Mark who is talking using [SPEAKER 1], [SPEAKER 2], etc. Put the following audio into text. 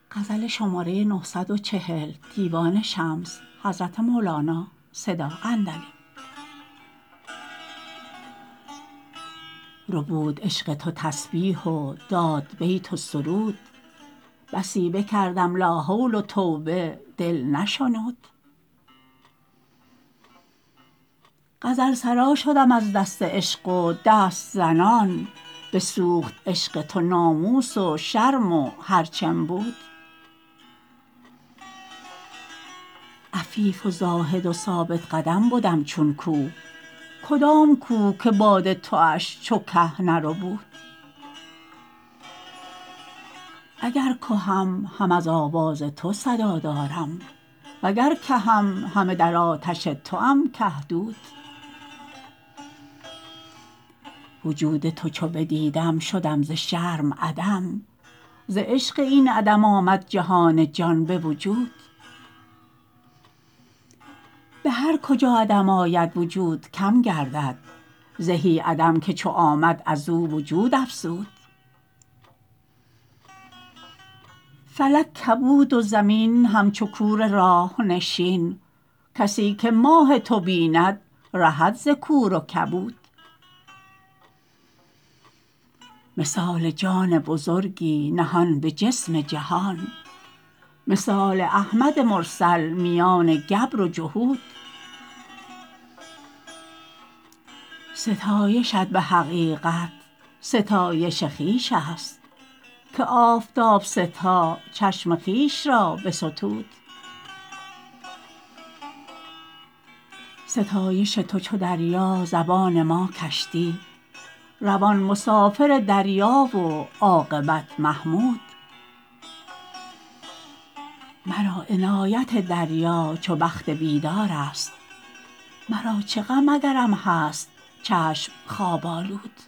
[SPEAKER 1] ربود عشق تو تسبیح و داد بیت و سرود، بسی بکردم لاحول و توبه دل نشنود. غزل سرا شدم از دست عشق و دست زنان، بسوخت عشق تو ناموس و شرم و هرچم بود. عفیف و زاهد و ثابت قدم بدم چون کوه، کدام کوه که باد تواش چو که نربود. اگر کهم هم از آواز تو صدا دارم، وگر کهم همه در آتش توام کهدود. وجود تو چو بدیدم شدم ز شرم عدم، ز عشق این عدم آمد جهان جان به وجود. به هر کجا عدم آید وجود کم گردد، زهی عدم که چو آمد از او وجود افزود. فلک کبود و زمین همچو کور راه نشین، کسی که ماه تو بیند رهد ز کور و کبود. مثال جان بزرگی نهان به جسم جهان، مثال احمد مرسل میان گبر و جهود. ستایشت به حقیقت ستایش خویش است، که آفتاب ستا چشم خویش را بستود. ستایش تو چو دریا زبان ما کشتی، روان مسافر دریا و عاقبت محمود. مرا عنایت دریا چو بخت بیدار است، مرا چه غم اگرم هست چشم خواب آلود.